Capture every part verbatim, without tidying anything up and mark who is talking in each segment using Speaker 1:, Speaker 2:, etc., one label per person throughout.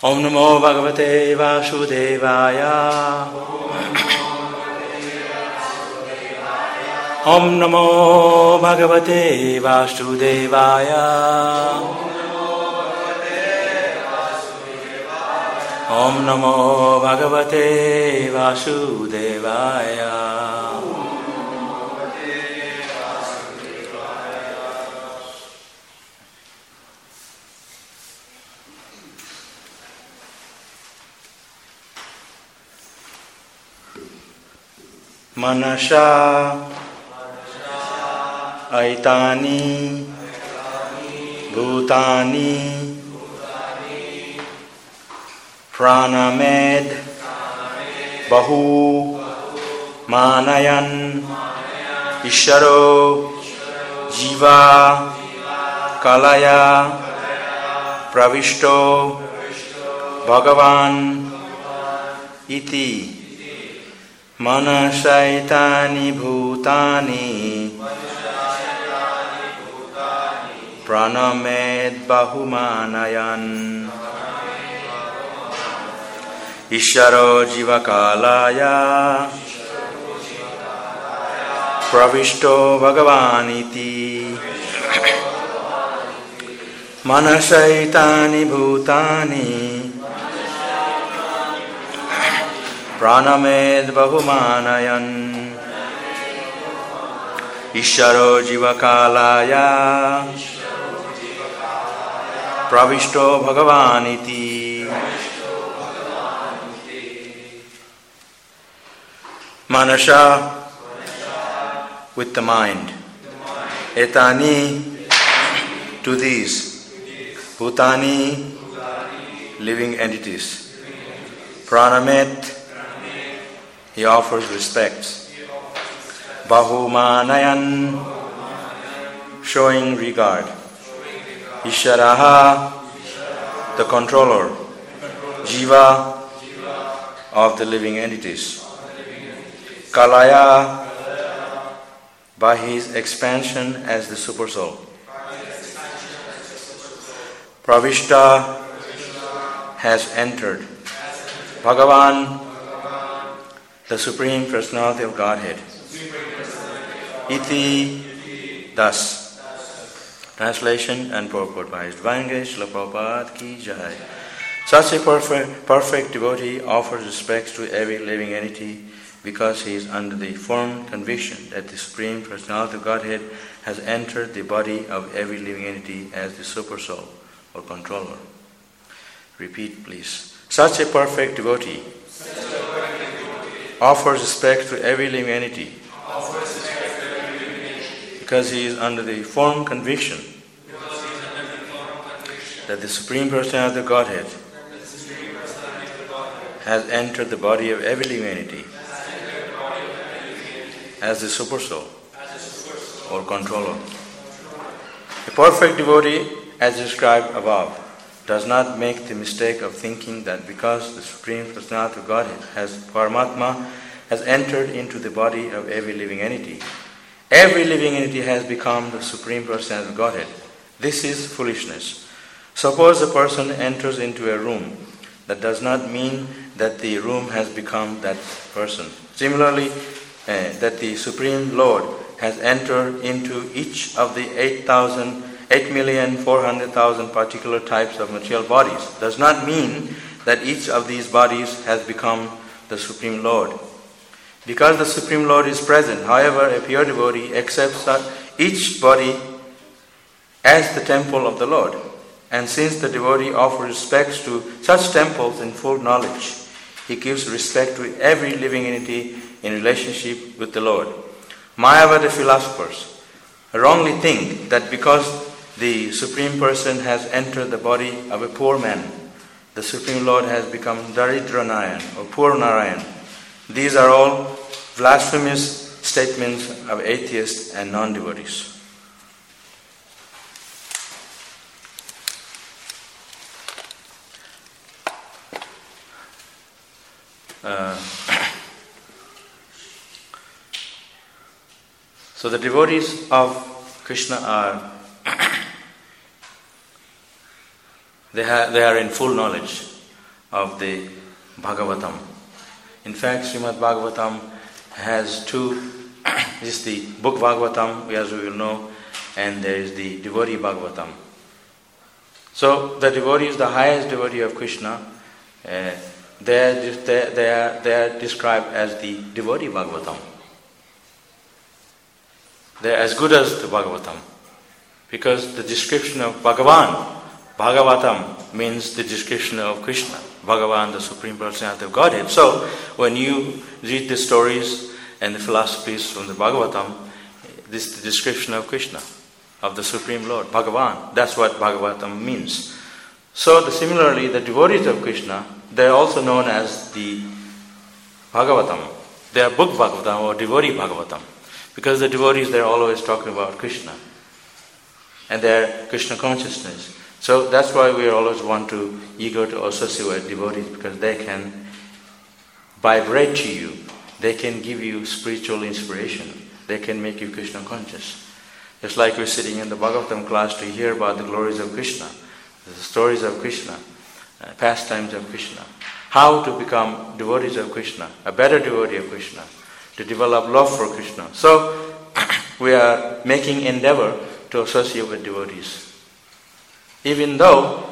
Speaker 1: Om Namo Bhagavate Vasudevaya. Om Namo Bhagavate Vasudevaya. Om Namo Bhagavate Vasudevaya. Manasha Aitani Bhutani Pranamed Bahu Manayan Isharo Jiva Kalaya Pravishto Bhagavan Iti Manasaitani Bhutani Pranamed Bahumanayan Isharo Jivakalaya Pravishto Bhagavaniti Manasaitani Bhutani Pranamed Bahumanayan Isharo Jivakalaya Pravishto Bhagavaniti Manasha with the mind. Etani to these. Bhutani living entities. Pranamet he offers respects. Bahumanayan showing regard. Isharaha the controller. Jiva of the living entities. Kalaya by his expansion as the Supersoul. Pravishta has entered. Bhagavan the Supreme Personality of Godhead. Iti thus. Translation and purport by His Divine Grace Srila Prabhupada Ki Jai. Such a perfect, perfect devotee offers respects to every living entity because he is under the firm conviction that the Supreme Personality of Godhead has entered the body of every living entity as the Super Soul or controller. Repeat please. Such a perfect devotee offers respect to every living entity because he is under the firm conviction that the Supreme Personality of Godhead has entered the body of every living entity as the Super Soul or controller. A perfect devotee, as described above, does not make the mistake of thinking that because the Supreme Personality of Godhead has Paramatma has entered into the body of every living entity, every living entity has become the Supreme Personality of Godhead. This is foolishness. Suppose a person enters into a room. That does not mean that the room has become that person. Similarly, uh, that the Supreme Lord has entered into each of the eight thousand eight million four hundred thousand particular types of material bodies does not mean that each of these bodies has become the Supreme Lord. Because the Supreme Lord is present, however, a pure devotee accepts each body as the temple of the Lord. And since the devotee offers respects to such temples in full knowledge, he gives respect to every living entity in relationship with the Lord. Mayavada philosophers wrongly think that because the Supreme Person has entered the body of a poor man, the Supreme Lord has become Daridra Narayan or Poor Narayan. These are all blasphemous statements of atheists and non-devotees. Uh, so the devotees of Krishna are they have they are in full knowledge. of the Bhagavatam. In fact, Srimad Bhagavatam has two, this is the book Bhagavatam, as we will know, and there is the devotee Bhagavatam. So the devotee is the highest devotee of Krishna. Uh, they, are, they, they, are, they are described as the devotee Bhagavatam. They are as good as the Bhagavatam. Because the description of Bhagavan, Bhagavatam, means the description of Krishna, Bhagavan, the Supreme Personality of Godhead. So when you read the stories and the philosophies from the Bhagavatam, this is the description of Krishna, of the Supreme Lord, Bhagavan. That's what Bhagavatam means. So the, similarly, the devotees of Krishna, they are also known as the Bhagavatam. They are book Bhagavatam or devotee Bhagavatam. Because the devotees, they are always talking about Krishna and their Krishna consciousness. So that's why we always want to, eager to associate with devotees, because they can vibrate to you. They can give you spiritual inspiration. They can make you Krishna conscious. Just like we're sitting in the Bhagavatam class to hear about the glories of Krishna, the stories of Krishna, uh, pastimes of Krishna, how to become devotees of Krishna, a better devotee of Krishna, to develop love for Krishna. So we are making endeavor to associate with devotees. Even though,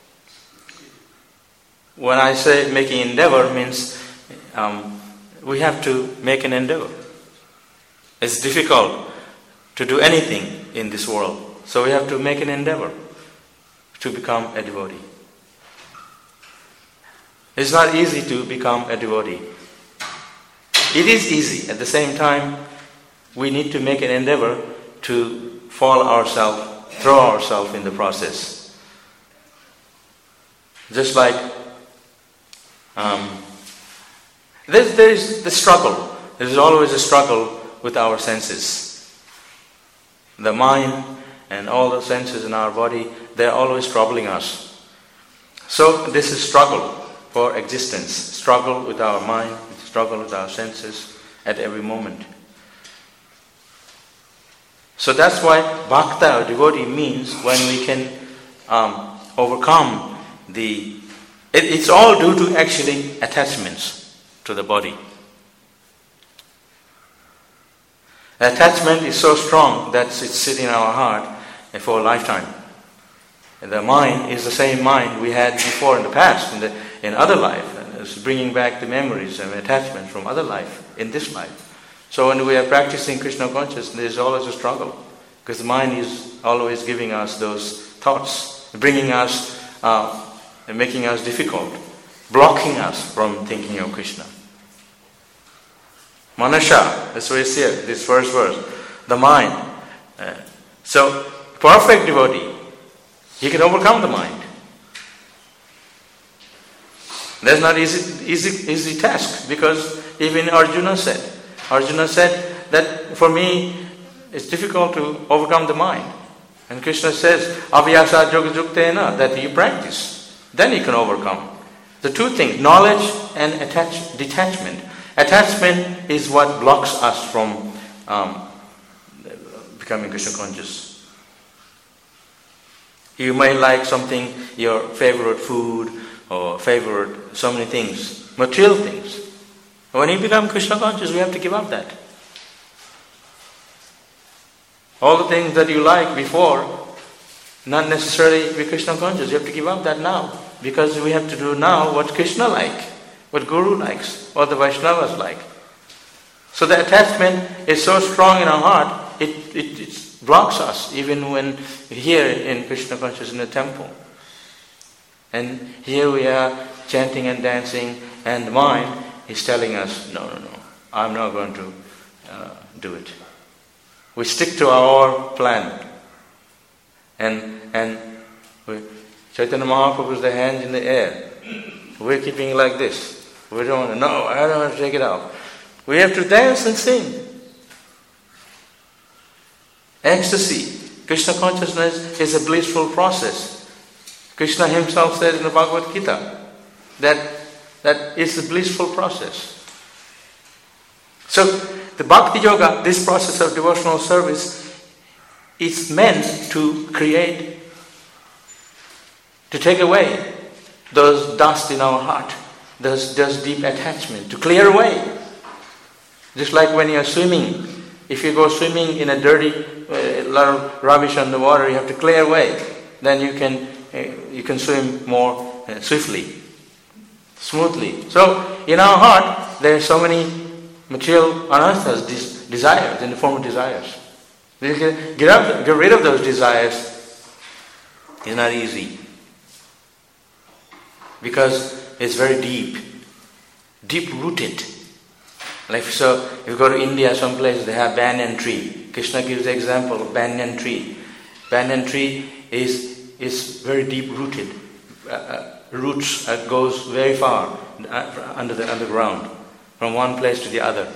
Speaker 1: when I say making endeavor, means um, we have to make an endeavor. It's difficult to do anything in this world. So we have to make an endeavor to become a devotee. It's not easy to become a devotee. It is easy. At the same time, we need to make an endeavor to fall ourselves, throw ourselves in the process. Just like um, there's, there's the struggle. There's always a struggle with our senses. The mind and all the senses in our body, they're always troubling us. So this is struggle for existence. Struggle with our mind, struggle with our senses at every moment. So that's why bhakta, or devotee, means when we can um, overcome the... It, it's all due to actually attachments to the body. Attachment is so strong that it's sitting in our heart for a lifetime. And the mind is the same mind we had before in the past, in, the, in other life. And it's bringing back the memories and attachments from other life, in this life. So when we are practicing Krishna consciousness, there is always a struggle. Because the mind is always giving us those thoughts, bringing us, uh, and making us difficult, blocking us from thinking of Krishna. Manasha, that's what it says, this first verse, the mind. Uh, so, perfect devotee, he can overcome the mind. That's not easy, easy, easy task, because even Arjuna said, Arjuna said that for me, it's difficult to overcome the mind. And Krishna says, Avyasa yoga yuktena, that you practice. Then you can overcome. The two things, knowledge and attach, detachment. Attachment is what blocks us from um, becoming Krishna conscious. You may like something, your favorite food, or favorite, so many things, material things. When you become Krishna conscious, we have to give up that. All the things that you liked before, not necessarily be Krishna conscious. You have to give up that now. Because we have to do now what Krishna like, what Guru likes, or the Vaishnavas like. So the attachment is so strong in our heart, it, it, it blocks us, even when here in Krishna consciousness in the temple. And here we are chanting and dancing, and the mind is telling us, no, no, no, I'm not going to uh, do it. We stick to our plan. And and we, Chaitanya Mahaprabhu's the hands in the air. We're keeping it like this. We don't want to, no, I don't want to take it out. We have to dance and sing. Ecstasy. Krishna consciousness is a blissful process. Krishna himself said in the Bhagavad Gita that that is a blissful process. So the Bhakti Yoga, this process of devotional service, is meant to create, to take away, those dust in our heart, those, those deep attachment, to clear away. Just like when you're swimming, if you go swimming in a dirty, a lot of rubbish on the water, you have to clear away. Then you can uh, you can swim more uh, swiftly, smoothly. So in our heart, there are so many material anarthas, these desires, in the form of desires. You can get, up, get rid of those desires is not easy, because it's very deep, deep-rooted. Like so, if you go to India, some places they have banyan tree. Krishna gives the example of banyan tree. Banyan tree is is very deep-rooted. Uh, uh, roots uh, goes very far uh, under the underground, from one place to the other.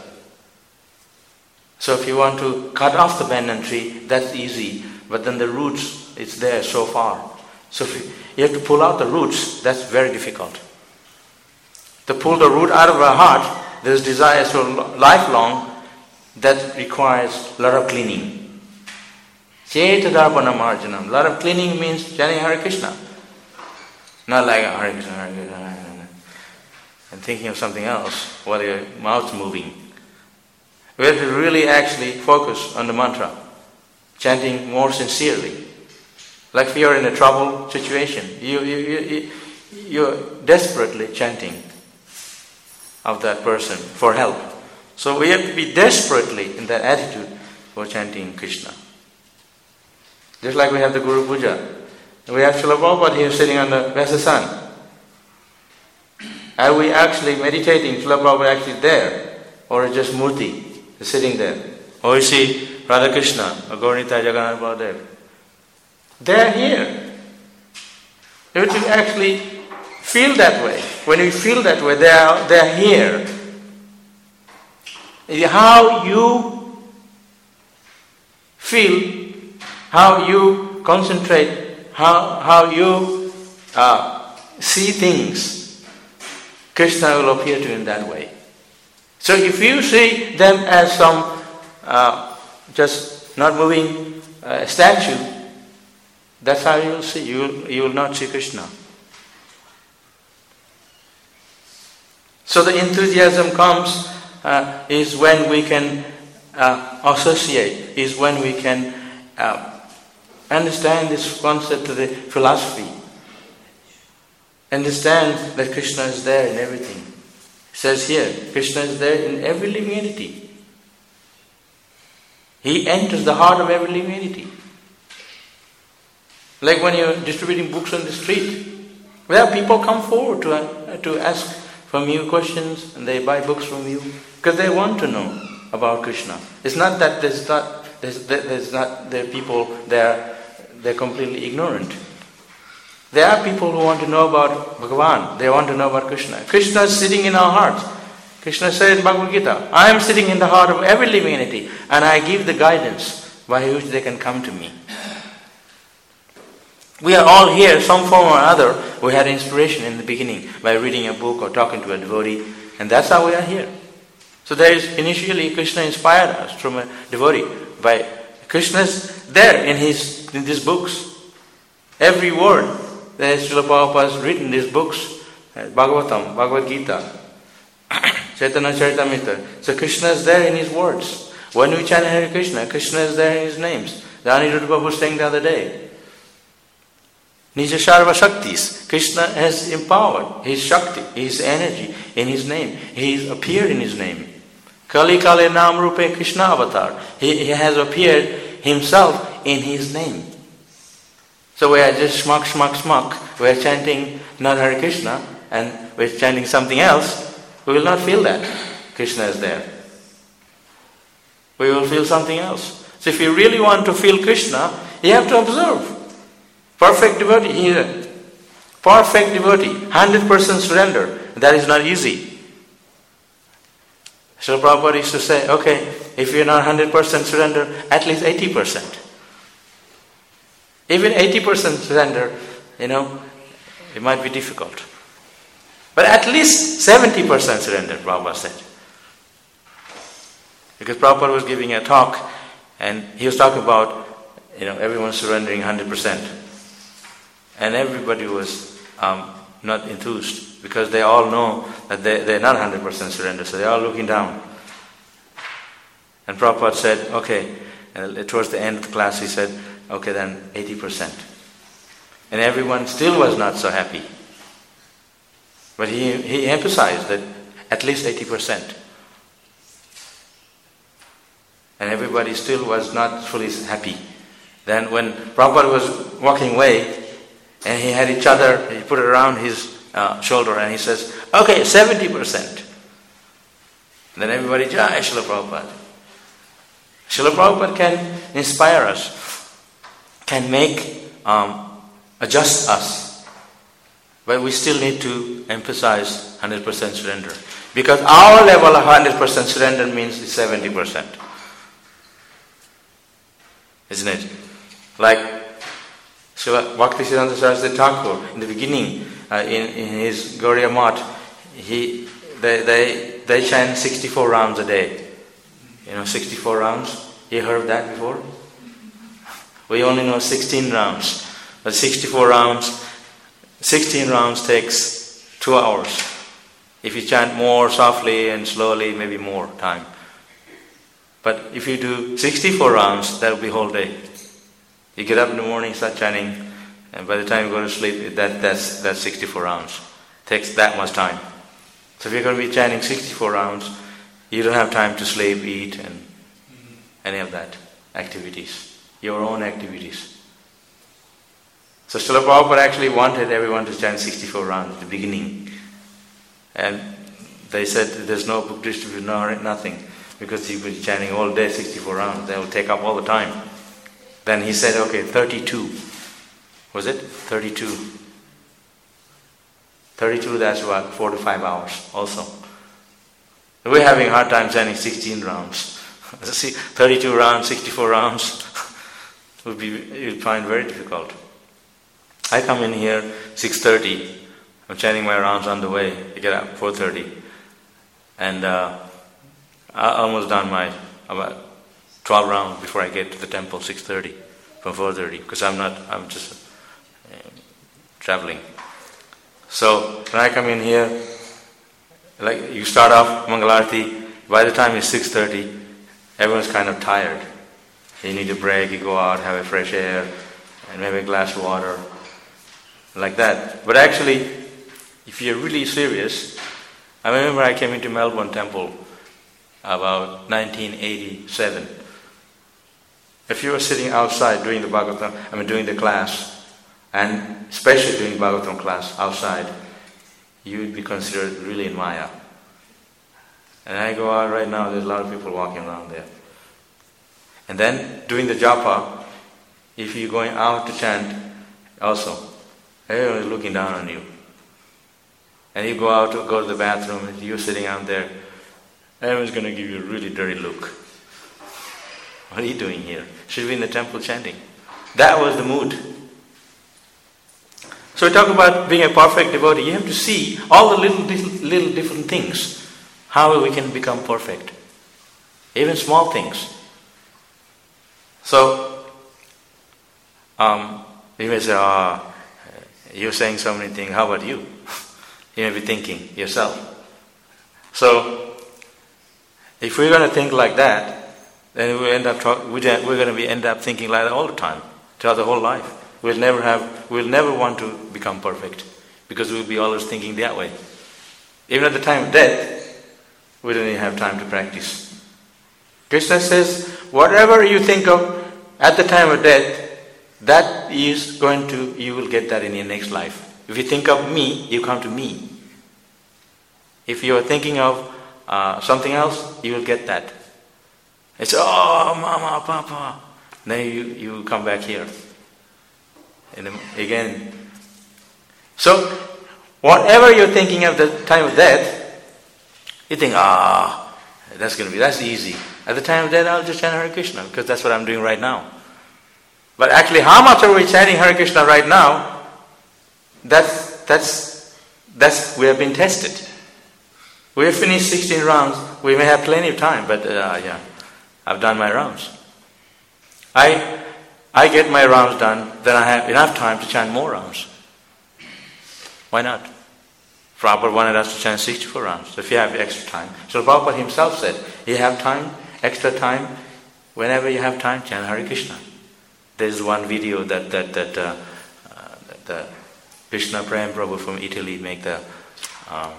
Speaker 1: So if you want to cut off the banyan tree, that's easy. But then the roots, it's there so far. So if you, you have to pull out the roots, that's very difficult. To pull the root out of our heart, there's desires for lifelong, that requires a lot of cleaning. Cetadarpana marjanam. A lot of cleaning means chanting Hare Krishna. Not like Hare Krishna, Hare Krishna, Hare Krishna, and thinking of something else while your mouth's moving. We have to really actually focus on the mantra, chanting more sincerely. Like if you're in a trouble situation, you, you, you, you're desperately chanting of that person for help. So we have to be desperately in that attitude for chanting Krishna. Just like we have the Guru Puja. We have Srila Prabhupada here sitting on the Vyasa Sun. Are we actually meditating? Srila Prabhupada actually there? Or just Murti sitting there? Or is he Radha Krishna or Gauranitai Jagannath Baladev? They're here. You have to actually feel that way. When you feel that way, they are they're here. How you feel, how you concentrate, how how you uh, see things, Krishna will appear to you in that way. So if you see them as some uh, just not moving uh, statue, that's how you will see. You will, you will not see Krishna. So the enthusiasm comes uh, is when we can uh, associate, is when we can uh, understand this concept of the philosophy. Understand that Krishna is there in everything. It says here, Krishna is there in every living entity. He enters the heart of every living entity. Like when you're distributing books on the street, where people come forward to, uh, to ask from you questions, and they buy books from you because they want to know about Krishna. It's not that there's not there's, there's not there are people they're they're completely ignorant. There are people who want to know about Bhagavan. They want to know about Krishna. Krishna is sitting in our hearts. Krishna said in Bhagavad Gita, I am sitting in the heart of every living entity, and I give the guidance by which they can come to me. We are all here, some form or other. We had inspiration in the beginning by reading a book or talking to a devotee, and that's how we are here. So there is initially Krishna inspired us from a devotee by Krishna's there in his in these books. Every word that Srila Prabhupada has written in these books, Bhagavatam, Bhagavad Gita, Chaitanya Charitamrita. So Krishna is there in his words. When we chant Hare Krishna, Krishna is there in his names. The Aniruddha Prabhu was saying the other day, Nija Sarva Shaktis. Krishna has empowered his Shakti, his energy in his name. He has appeared in his name. Kali Kale Nam Rupe Krishna Avatar. He, he has appeared himself in his name. So we are just shmak, shmak, shmak. We are chanting not Hare Krishna and we are chanting something else. We will not feel that Krishna is there. We will feel something else. So if you really want to feel Krishna, you have to observe. Perfect devotee here. Perfect devotee. one hundred percent surrender. That is not easy. So Prabhupada used to say, okay, if you're not one hundred percent surrender, at least eighty percent. Even eighty percent surrender, you know, it might be difficult. But at least seventy percent surrender, Prabhupada said. Because Prabhupada was giving a talk and he was talking about, you know, everyone surrendering one hundred percent. And everybody was um, not enthused, because they all know that they, they're not one hundred percent surrender, so they're all looking down. And Prabhupada said, okay, and towards the end of the class he said, okay then eighty percent. And everyone still was not so happy. But he, he emphasized that at least eighty percent. And everybody still was not fully happy. Then when Prabhupada was walking away, and he had each other, he put it around his uh, shoulder and he says, okay, seventy percent. Then everybody, Jai Srila Prabhupada. Srila Prabhupada can inspire us, can make, um, adjust us. But we still need to emphasize one hundred percent surrender. Because our level of one hundred percent surrender means seventy percent. Isn't it? Like Srila Bhaktisiddhanta Saraswati Thakur, in the beginning, uh, in, in his Gauriya Math, he, they, they, they chant sixty-four rounds a day. You know, sixty-four rounds? You heard that before? We only know sixteen rounds. But sixty-four rounds, sixteen rounds takes two hours. If you chant more softly and slowly, maybe more time. But if you do sixty-four rounds, that will be whole day. You get up in the morning, start chanting, and by the time you go to sleep, that, that's, that's sixty-four rounds. It takes that much time. So if you're going to be chanting sixty-four rounds, you don't have time to sleep, eat, and any of that activities. Your own activities. So Srila Prabhupada actually wanted everyone to chant sixty-four rounds at the beginning. And they said there's no book distribution, no nothing. Because he was chanting all day sixty-four rounds. That will take up all the time. Then he said, okay, thirty-two. Was it? thirty-two. thirty-two, that's about four to five hours also. We're having a hard time chanting sixteen rounds. See, thirty-two rounds, sixty-four rounds would be, you'd find very difficult. I come in here six thirty. I'm chanting my rounds on the way. I get up four thirty. And uh, I almost done my about twelve rounds before I get to the temple, six thirty from four thirty, because I'm not, I'm just uh, traveling. So when I come in here, like you start off Mangalarti, by the time it's six thirty, everyone's kind of tired. You need a break, you go out, have a fresh air, and maybe a glass of water, like that. But actually, if you're really serious, I remember I came into Melbourne Temple about nineteen eighty-seven. If you were sitting outside doing the Bhagavatam, I mean doing the class, and especially doing Bhagavatam class outside, you would be considered really in Maya. And I go out right now, there's a lot of people walking around there. And then doing the japa, if you're going out to chant, also, everyone is looking down on you. And you go out to go to the bathroom, and you're sitting out there, everyone's going to give you a really dirty look. What are you doing here? Should be in the temple chanting. That was the mood. So we talk about being a perfect devotee. You have to see all the little, little, little different things. How we can become perfect. Even small things. So, um, you may say, ah, oh, you're saying so many things, how about you? You may be thinking yourself. So, if we're going to think like that, then we end up talk, we're going to be end up thinking like that all the time, throughout the whole life. We'll never have, we'll never want to become perfect, because we'll be always thinking that way. Even at the time of death, we don't even have time to practice. Krishna says, whatever you think of at the time of death, that is going to, you will get that in your next life. If you think of me, you come to me. If you are thinking of uh, something else, you will get that. It's, oh, mama, papa. Then you, you come back here. And again. So, whatever you're thinking of the time of death, you think, ah, that's going to be, that's easy. At the time of death, I'll just chant Hare Krishna, because that's what I'm doing right now. But actually, how much are we chanting Hare Krishna right now? That's, that's, that's, we have been tested. We have finished sixteen rounds. We may have plenty of time, but uh, yeah, I've done my rounds. I, I get my rounds done, then I have enough time to chant more rounds. Why not? Prabhupada wanted us to chant sixty-four rounds. So if you have extra time. So Prabhupada himself said, you have time, extra time, whenever you have time, chant Hare Krishna. There's one video that that that uh, uh, the Krishna Prem Prabhu from Italy make the um,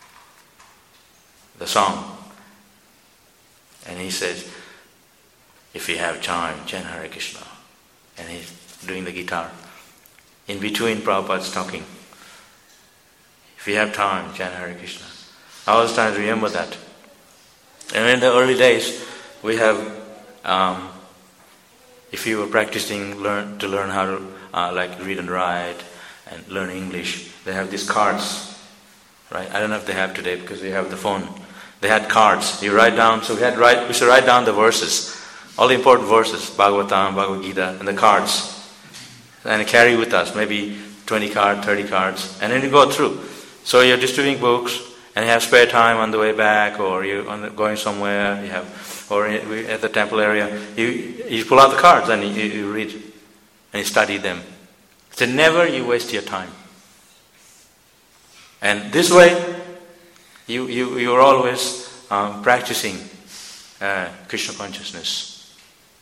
Speaker 1: the song, and he says, if you have time, chant Hare Krishna, and he's doing the guitar. In between, Prabhupada's talking. If you have time, chant Hare Krishna. I always try to remember that. And in the early days, we have, um, if you were practicing learn to learn how to uh, like read and write and learn English, they have these cards, right? I don't know if they have today because they have the phone. They had cards. You write down. So we had write. We should write down the verses, all the important verses, Bhagavatam, Bhagavad Gita, and the cards, and carry with us maybe twenty cards, thirty cards, and then you go through. So you're distributing books, and you have spare time on the way back, or you're on the, going somewhere. You have, or at the temple area, you you pull out the cards and you, you read, and you study them. So never you waste your time. And this way, you you you're always um, practicing uh, Krishna consciousness.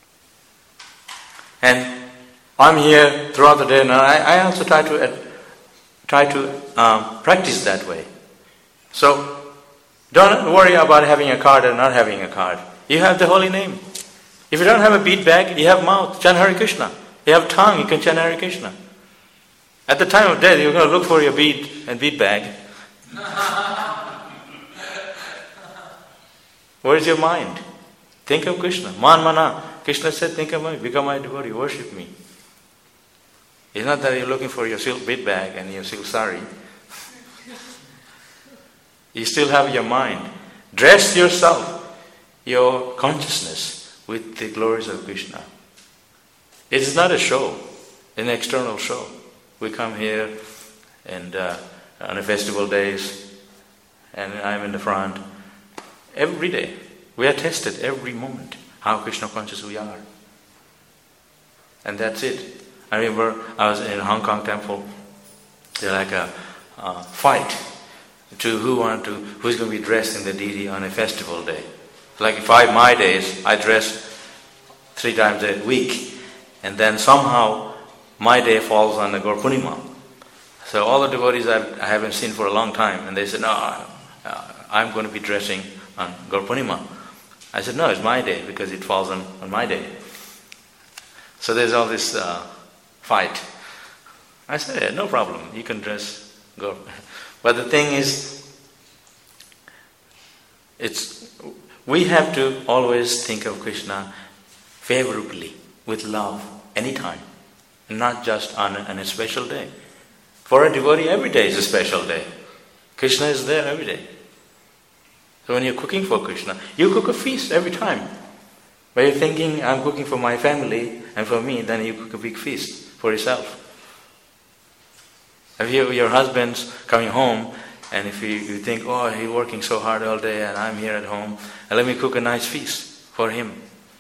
Speaker 1: And I'm here throughout the day, and I, I also try to. Uh, Try to um, practice that way. So, don't worry about having a card or not having a card. You have the holy name. If you don't have a bead bag, you have mouth, chant Hare Krishna. You have tongue, you can chant Hare Krishna. At the time of death, you're going to look for your bead and bead bag. Where is your mind? Think of Krishna. Man mana. Krishna said, think of me, become my devotee, worship me. It's not that you're looking for your silk bead bag and your silk sari. You still have your mind. Dress yourself, your consciousness, with the glories of Krishna. It is not a show, an external show. We come here and uh, on a festival days, and I'm in the front. Every day, we are tested every moment how Krishna conscious we are. And that's it. I remember I was in a Hong Kong temple. They're like a uh, fight to who want to who's going to be dressed in the deity on a festival day. Like five my days, I dress three times a week, and then somehow my day falls on the Gaur Purnima. So all the devotees I've, I haven't seen for a long time, and they said, "No, uh, I'm going to be dressing on Gaur Purnima." I said, "No, it's my day because it falls on, on my day." So there's all this. Uh, Fight. I said, yeah, no problem, you can dress, go. But the thing is, it's we have to always think of Krishna favorably, with love, anytime, not just on a, on a special day. For a devotee, every day is a special day. Krishna is there every day. So when you're cooking for Krishna, you cook a feast every time. But you're thinking, I'm cooking for my family and for me, then you cook a big feast for yourself. If you, your husband's coming home, and if you, you think, oh, he's working so hard all day and I'm here at home, and let me cook a nice feast for him.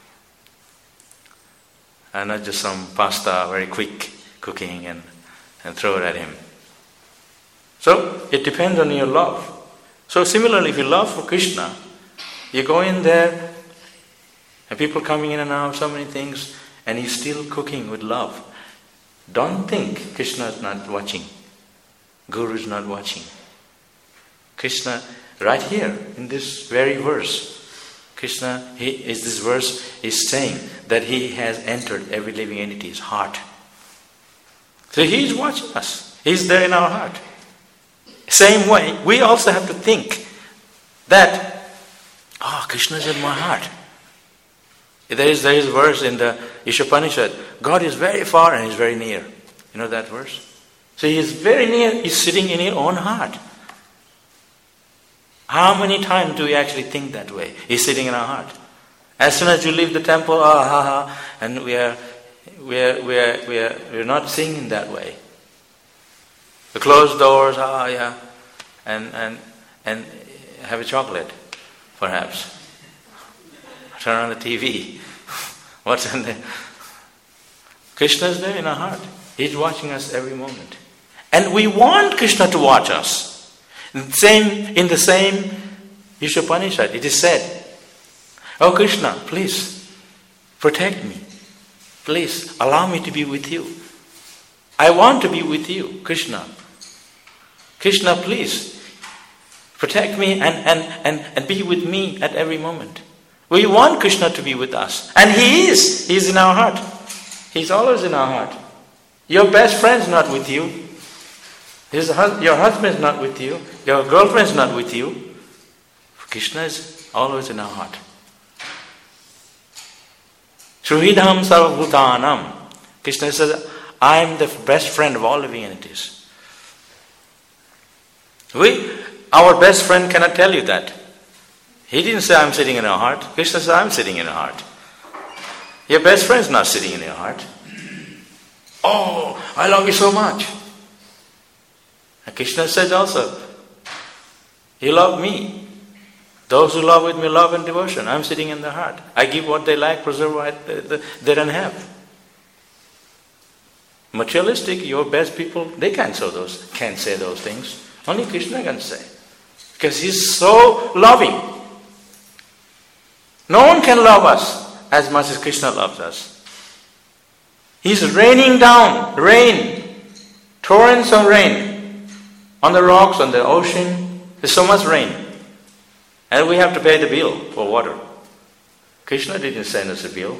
Speaker 1: And not just some pasta, very quick cooking, and, and throw it at him. So, it depends on your love. So similarly, if you love for Krishna, you go in there, and people coming in and out, so many things, and he's still cooking with love. Don't think Krishna is not watching. Guru is not watching. Krishna, right here in this very verse, Krishna, he is this verse is saying that he has entered every living entity's heart. So he is watching us. He's there in our heart. Same way, we also have to think that, oh, Krishna is in my heart. There is, there is a verse in the Ishopanishad, God is very far and He's very near. You know that verse? So He is very near, He's sitting in your own heart. How many times do we actually think that way? He's sitting in our heart. As soon as you leave the temple, ah, ha, ha, and we are, we are, we are, we are, we're not singing that way. The closed doors, ah, yeah, and and and have a chocolate, perhaps. Turn on the T V. What's in there? Krishna is there in our heart. He's watching us every moment. And we want Krishna to watch us. Same, in the same Ishopanishad, it is said, "Oh Krishna, please protect me. Please allow me to be with you. I want to be with you, Krishna. Krishna, please protect me and, and, and, and be with me at every moment." We want Krishna to be with us. And He is. He is in our heart. He's always in our heart. Your best friend's not with you. His, your husband's not with you. Your girlfriend's not with you. Krishna is always in our heart. Shuhidham sarvabhutanam. Krishna says, I am the best friend of all living entities. We, our best friend cannot tell you that. He didn't say, I'm sitting in your heart. Krishna says, I'm sitting in your heart. Your best friend's not sitting in your heart. Oh, I love you so much. And Krishna says also, you love me. Those who love with me love and devotion. I'm sitting in their heart. I give what they like, preserve what they don't have. Materialistic, your best people, they can't say those, can't say those things. Only Krishna can say. Because He's so loving. No one can love us as much as Krishna loves us. He's raining down, rain, torrents of rain, on the rocks, on the ocean. There's so much rain. And we have to pay the bill for water. Krishna didn't send us a bill.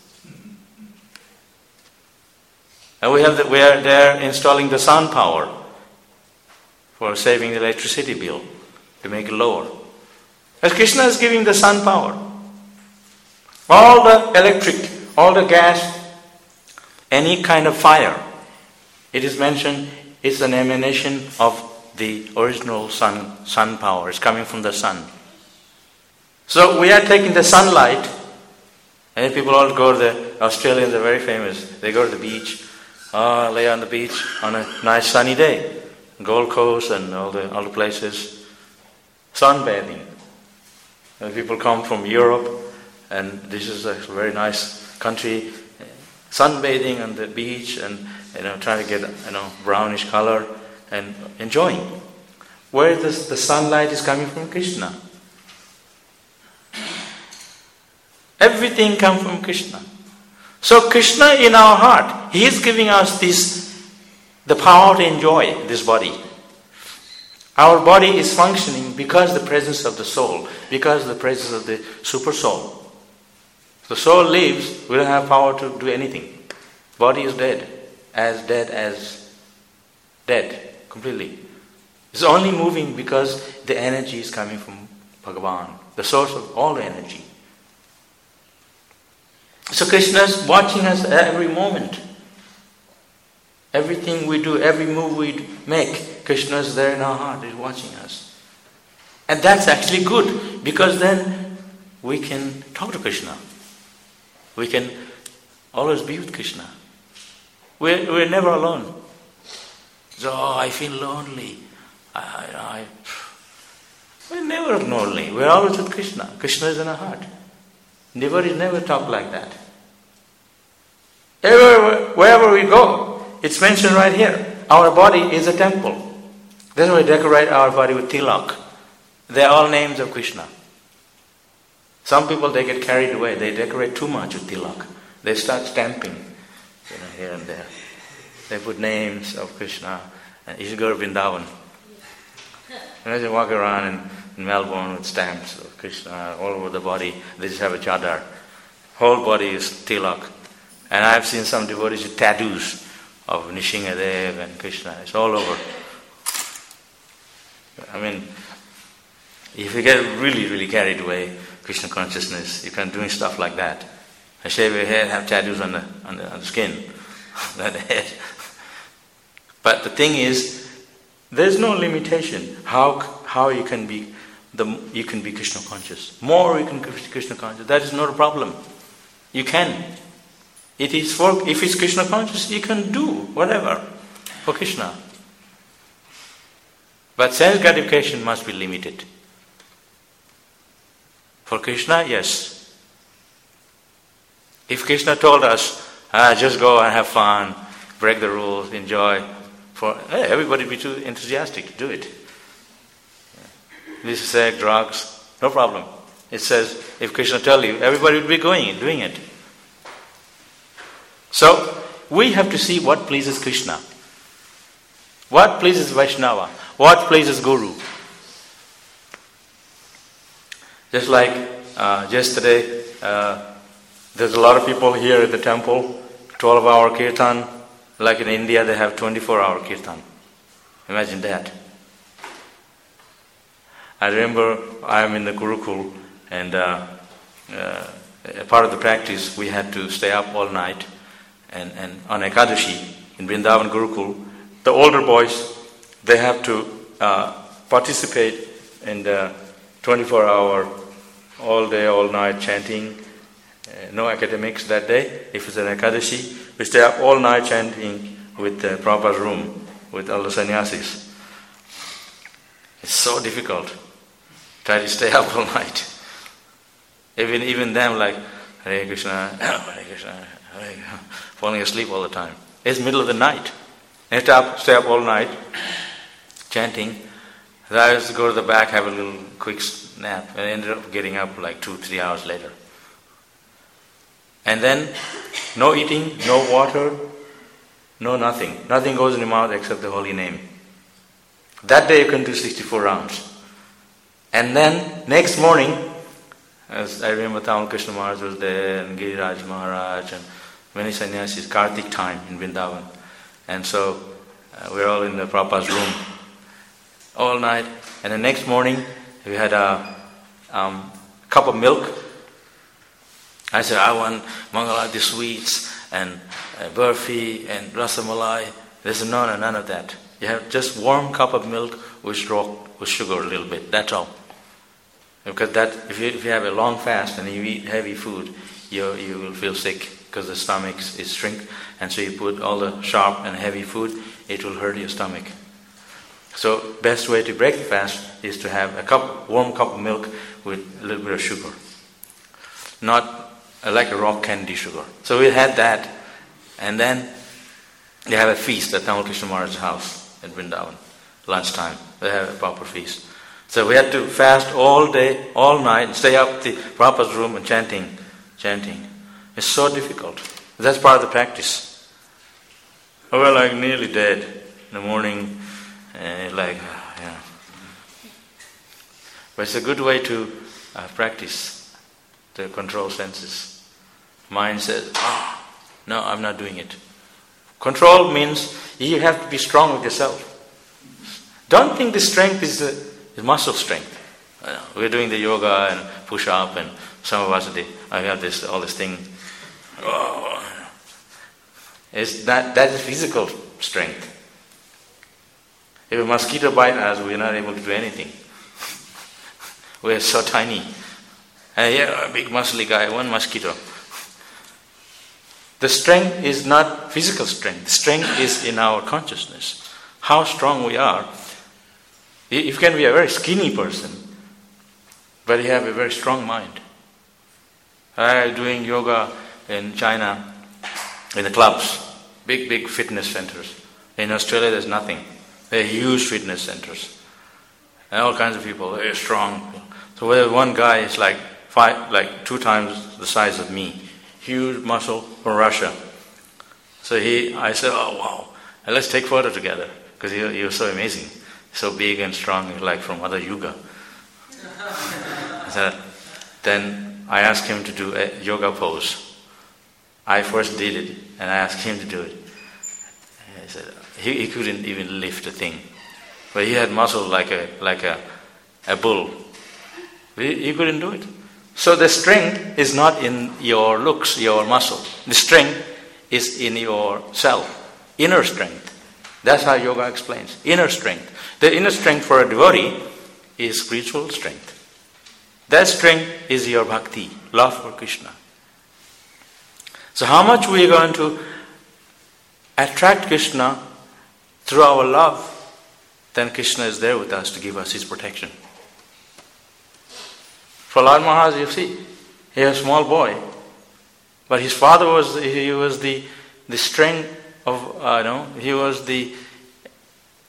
Speaker 1: And we have the, we are there installing the sun power for saving the electricity bill to make it lower. As Krishna is giving the sun power. All the electric, all the gas, any kind of fire, it is mentioned, it's an emanation of the original sun, sun power. It's coming from the sun. So we are taking the sunlight, and people all go to the, Australians are very famous, they go to the beach, oh, lay on the beach on a nice sunny day, Gold Coast and all the, all the places, sunbathing. And people come from Europe, and this is a very nice country, sunbathing on the beach and you know trying to get you know brownish color and enjoying. Where this, the sunlight is coming from? Krishna. Everything comes from Krishna. So Krishna in our heart, He is giving us this, the power to enjoy this body. Our body is functioning because of the presence of the soul, because of the presence of the super soul. The soul lives, we don't have power to do anything. Body is dead, as dead as dead, completely. It's only moving because the energy is coming from Bhagavan, the source of all the energy. So Krishna is watching us every moment. Everything we do, every move we make, Krishna is there in our heart, He's watching us. And that's actually good, because then we can talk to Krishna. We can always be with Krishna. We're, we're never alone. So, oh, I feel lonely. I, I, we're never lonely. We're always with Krishna. Krishna is in our heart. Devotees never talk like that. Everywhere, wherever we go, it's mentioned right here. Our body is a temple. That's why we decorate our body with tilak. They're all names of Krishna. Some people, they get carried away. They decorate too much with tilak. They start stamping, you know, here and there. They put names of Krishna. And you should go to Vrindavan. And as you walk around in, in Melbourne with stamps of Krishna all over the body, they just have a chadar. Whole body is tilak. And I've seen some devotees with tattoos of Nishingadev and Krishna. It's all over. I mean, if you get really, really carried away, Krishna consciousness, you can do stuff like that. I shave your hair, have tattoos on the on the, on the skin, not the head. But the thing is, there's no limitation how how you can be the you can be Krishna conscious. More you can be Krishna conscious. That is not a problem. You can. It is for if it's Krishna conscious, you can do whatever for Krishna. But sense gratification must be limited. For Krishna, yes. If Krishna told us, ah, just go and have fun, break the rules, enjoy, for hey, everybody be too enthusiastic to do it. This is sex, drugs, no problem. It says, if Krishna tell you, everybody would be going doing it. So, we have to see what pleases Krishna. What pleases Vaishnava? What pleases Guru? Just like uh, yesterday, uh, there's a lot of people here at the temple, twelve hour kirtan. Like in India, they have twenty-four hour kirtan. Imagine that. I remember I am in the Gurukul, and uh, uh, a part of the practice, we had to stay up all night. And, and on Ekadashi, in Vrindavan Gurukul, the older boys, they have to uh, participate in the twenty-four hour, all day, all night chanting. Uh, no academics that day. If it's an Ekadashi, we stay up all night chanting with the Prabhupada's room, with all the sannyasis. It's so difficult. Try to stay up all night. Even even them like, Hare Krishna, Hare Krishna, Hare Krishna, falling asleep all the time. It's middle of the night. They have to up, stay up all night, chanting. So I used to go to the back, have a little quick nap, and I ended up getting up like two, three hours later. And then, no eating, no water, no nothing. Nothing goes in your mouth except the holy name. That day you can do sixty-four rounds. And then, next morning, as I remember Tamal Krishna Maharaj was there, and Giriraj Maharaj, and many sannyasis, Kartik time in Vrindavan. And so, uh, we were all in the Prabhupada's room all night. And the next morning, we had a um, cup of milk. I said, I want Mangalati sweets, and uh, burfi, and rasamalai. They said, no, no, none of that. You have just warm cup of milk with, straw, with sugar a little bit, that's all. Because that, if you, if you have a long fast and you eat heavy food, you you will feel sick because the stomach is shrink, and so you put all the sharp and heavy food, it will hurt your stomach. So best way to break the fast is to have a cup, warm cup of milk with a little bit of sugar, not uh, like a rock candy sugar. So we had that, and then they have a feast at Tamal Krishna Maharaj's house at Vrindavan, lunchtime. They have a proper feast. So we had to fast all day, all night, and stay up the Prabhupada's room and chanting, chanting. It's so difficult. That's part of the practice. We were like nearly dead in the morning, and like, yeah. But it's a good way to uh, practice, to control senses. Mind says, ah, oh, no, I'm not doing it. Control means you have to be strong with yourself. Don't think the strength is a It's muscle strength. We're doing the yoga and push-up, and some of us, I have this, all this thing. Oh. It's that, that is physical strength. If a mosquito bites us, we're not able to do anything. We're so tiny. And yeah, a big muscly guy, one mosquito. The strength is not physical strength. The strength is in our consciousness. How strong we are. You can be a very skinny person, but you have a very strong mind. I was doing yoga in China, in the clubs, big, big fitness centers. In Australia, there's nothing. They're huge fitness centers. And all kinds of people, very strong. So where one guy is like five, like two times the size of me, huge muscle from Russia. So he, I said, oh wow, and let's take photo together, because he, he was so amazing. So big and strong, like from other yuga. So then I asked him to do a yoga pose. I first did it, and I asked him to do it. And he said he, he couldn't even lift a thing, but he had muscle like a like a a bull. He, he couldn't do it. So the strength is not in your looks, your muscle. The strength is in yourself, inner strength. That's how yoga explains inner strength. The inner strength for a devotee is spiritual strength. That strength is your bhakti, love for Krishna. So how much we are going to attract Krishna through our love, then Krishna is there with us to give us his protection. For Lord Maharaj, you see, he was a small boy, but his father was he was the the strength of uh, you know he was the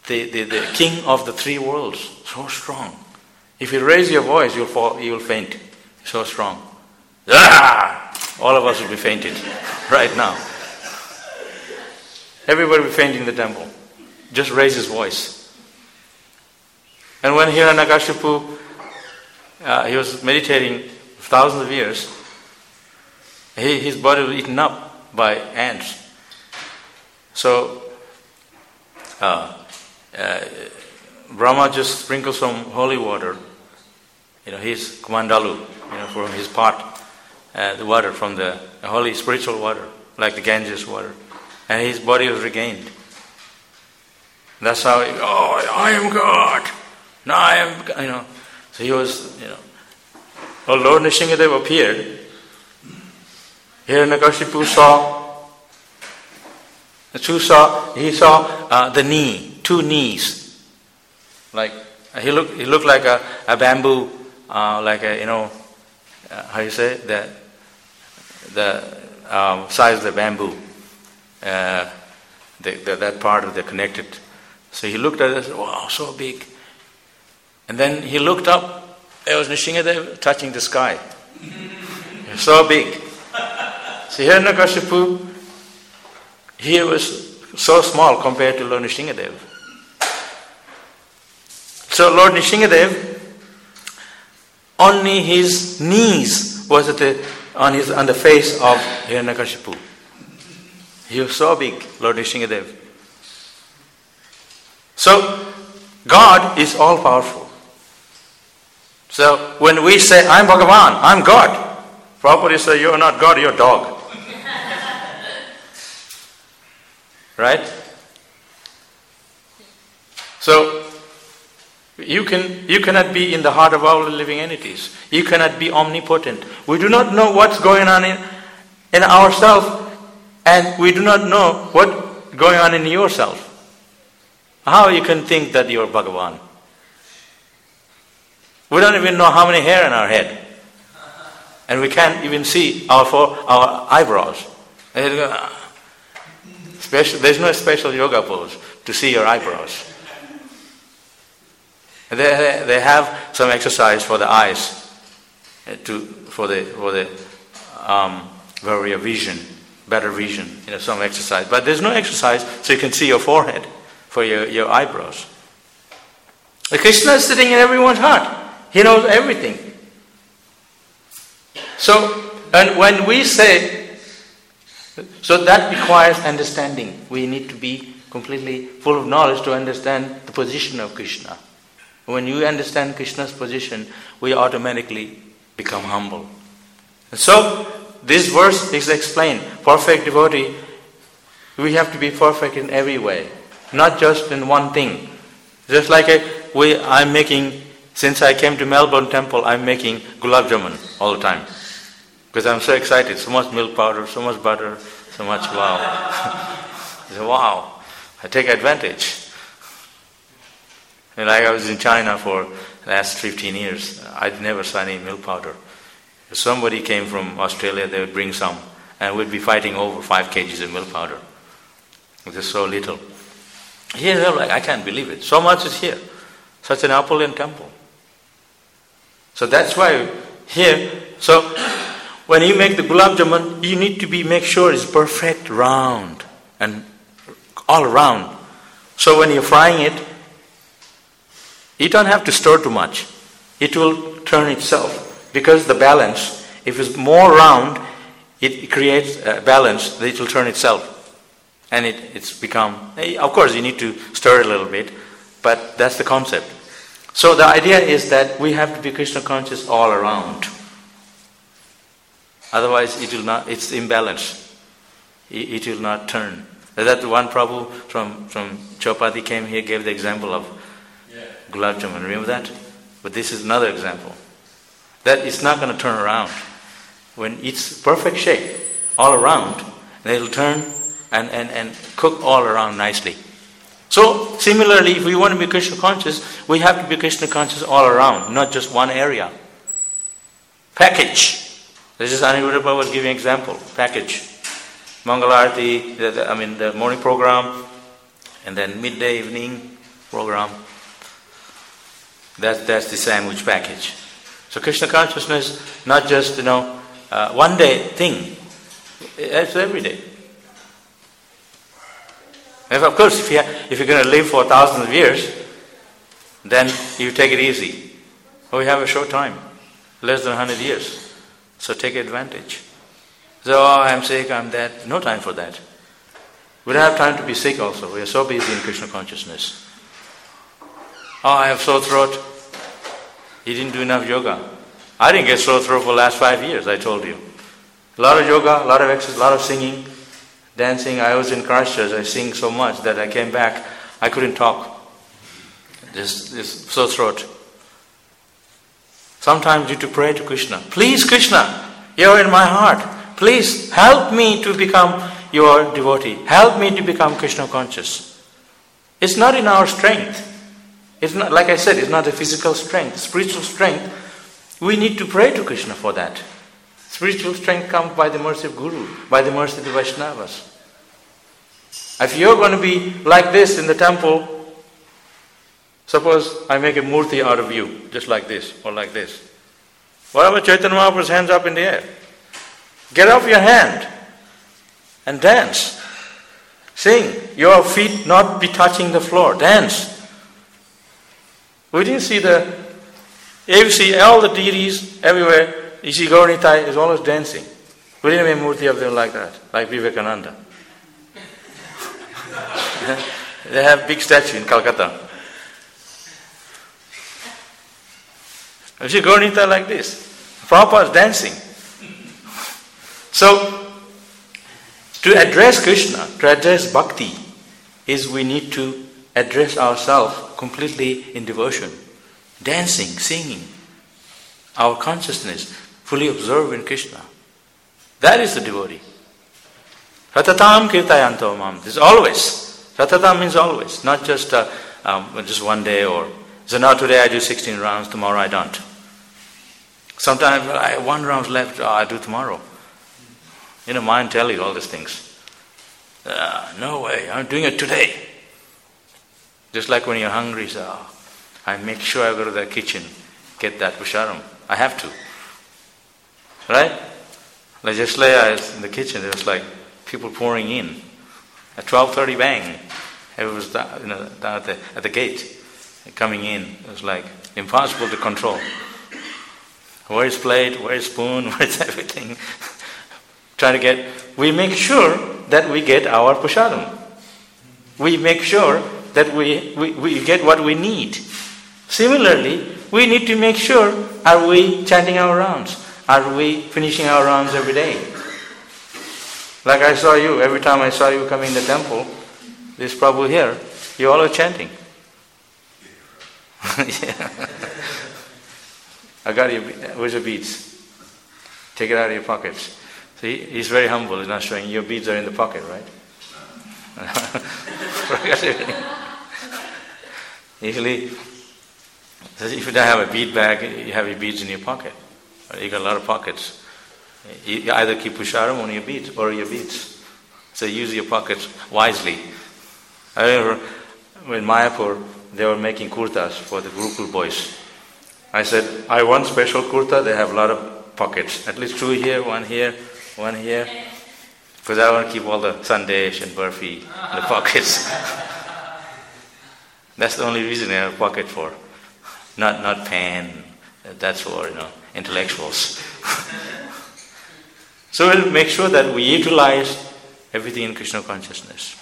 Speaker 1: the, the, the king of the three worlds, so strong. If you raise your voice, you'll fall, you'll faint. So strong. Ah! All of us will be fainted right now. Everybody will be fainting in the temple. Just raise his voice. And when Hiranyakashipu, uh, he was meditating thousands of years, he, his body was eaten up by ants. So, uh, uh, Brahma just sprinkled some holy water, you know, his Kumandalu, you know, from his pot, uh, the water from the holy spiritual water, like the Ganges water, and his body was regained. That's how he, oh, I am God. No, I am, you know. So he was, you know. Well, Lord Nrsingadev appeared. Hiranyakashipu saw, the two saw, he saw uh, the knee, two knees. Like, he looked, he looked like a, a bamboo, uh, like a, you know, uh, how you say, the, the um, size of the bamboo. Uh, the, the, that part of the connected. So he looked at it and said, wow, so big. And then he looked up, there was Nrsingadev touching the sky. So big. So Hiranyakashipu, he was so small compared to Lord Nrsingadev. So Lord Nrsingadev, only his knees was at the, on, his, on the face of Hiranyakashipu. He was so big, Lord Nrsingadev. So, God is all-powerful. So, when we say, I'm Bhagavan, I'm God, Prabhupada says, you're not God, you're a dog. Right? So, you can you cannot be in the heart of all living entities. You cannot be omnipotent. We do not know what's going on in, in ourselves, and we do not know what's going on in yourself. How you can think that you are Bhagavan? We don't even know how many hair in our head. And we can't even see our four, our eyebrows. Special, there's no special yoga pose to see your eyebrows. They, they have some exercise for the eyes, to for the for the um, for your vision, better vision. You know, some exercise. But there's no exercise so you can see your forehead, for your, your eyebrows. The Krishna is sitting in everyone's heart. He knows everything. So, and when we say, so that requires understanding. We need to be completely full of knowledge to understand the position of Krishna. When you understand Krishna's position, we automatically become humble. And so, this verse is explained. Perfect devotee, we have to be perfect in every way. Not just in one thing. Just like a, we, I'm making, since I came to Melbourne Temple, I'm making gulab jamun all the time. Because I'm so excited. So much milk powder, so much butter, so much wow. I say, wow, I take advantage. And like I was in China for the last fifteen years, I'd never saw any milk powder. If somebody came from Australia, they would bring some, and we'd be fighting over five kgs of milk powder. It was so little. Here, they're like, I can't believe it. So much is here. Such an opulent temple. So that's why here, so when you make the gulab jamun, you need to be make sure it's perfect, round, and all around. So when you're frying it, you don't have to stir too much. It will turn itself. Because the balance, if it's more round, it creates a balance, it will turn itself. And it, it's become, of course you need to stir it a little bit, but that's the concept. So the idea is that we have to be Krishna conscious all around. Otherwise it will not, it's imbalanced. It, it will not turn. That one Prabhu from, from Chopati came here, gave the example of yeah. Gulab Jamun. Remember that? But this is another example. That it's not going to turn around. When it's perfect shape all around, then it'll turn and, and, and cook all around nicely. So, similarly, if we want to be Krishna conscious, we have to be Krishna conscious all around, not just one area. Package. This is Aniruddha Prabhu was giving example. Package. Mangalarti, the, the, I mean the morning program, and then midday, evening, program. That's, that's the sandwich package. So Krishna consciousness, not just, you know, uh, one day thing. It's every day. And of course, if, you ha- if you're going to live for thousands of years, then you take it easy. But we have a short time, less than one hundred years. So take advantage. So, oh, I'm sick, I'm that. No time for that. We don't have time to be sick also. We are so busy in Krishna consciousness. Oh, I have sore throat. You didn't do enough yoga. I didn't get sore throat for the last five years, I told you. A lot of yoga, a lot of exercise, a lot of singing, dancing. I was in Christchurch, I sing so much that I came back, I couldn't talk. Just this sore throat. Sometimes you need to pray to Krishna. Please, Krishna, you're in my heart. Please help me to become your devotee. Help me to become Krishna conscious. It's not in our strength. It's not, like I said, it's not a physical strength, spiritual strength. We need to pray to Krishna for that. Spiritual strength comes by the mercy of Guru, by the mercy of the Vaishnavas. If you're going to be like this in the temple, suppose I make a murti out of you, just like this, or like this. What about Chaitanya Mahaprabhu's hands up in the air? Get off your hand and dance. Sing. Your feet not be touching the floor. Dance. We didn't see the, you see all the deities everywhere. You see Gaura Nitai is always dancing. We didn't have a murti of them like that, like Vivekananda. They have big statue in Calcutta. You see Gaura Nitai like this. Prabhupada is dancing. So, to address Krishna, to address bhakti, is we need to address ourselves completely in devotion. Dancing, singing. Our consciousness fully absorbed in Krishna. That is the devotee. Ratatam kirtayanto mam. This is always. Ratatam means always. Not just uh, um, just one day or, so now today I do sixteen rounds, tomorrow I don't. Sometimes I have one round left, oh, I do tomorrow. You know, mind tell you all these things. Uh, no way, I'm doing it today. Just like when you're hungry, so oh, I make sure I go to the kitchen, get that pusharam. I have to. Right? Like just lay eyes in the kitchen, there was like people pouring in. At twelve thirty, bang. It was down, you know, down at the, at the gate, coming in. It was like impossible to control. Where's plate, where's spoon, where's everything? Try to get, we make sure that we get our prasadam. We make sure that we, we, we get what we need. Similarly, we need to make sure, are we chanting our rounds? Are we finishing our rounds every day? Like I saw you, every time I saw you coming in the temple, this Prabhu here, you all are chanting. Yeah. I got your, where's your beads? Take it out of your pockets. See, he's very humble, he's not showing. Your beads are in the pocket, right? Usually, if you don't have a bead bag, you have your beads in your pocket. You got a lot of pockets. You either keep pusharam on your beads or your beads. So use your pockets wisely. I remember in Mayapur, they were making kurtas for the Gurukul boys. I said, I want special kurta, they have a lot of pockets. At least two here, one here, one here. Because I want to keep all the sandesh and burfi in the pockets. That's the only reason I have a pocket for. Not not pen, that's for, you know, intellectuals. So we'll make sure that we utilize everything in Krishna consciousness.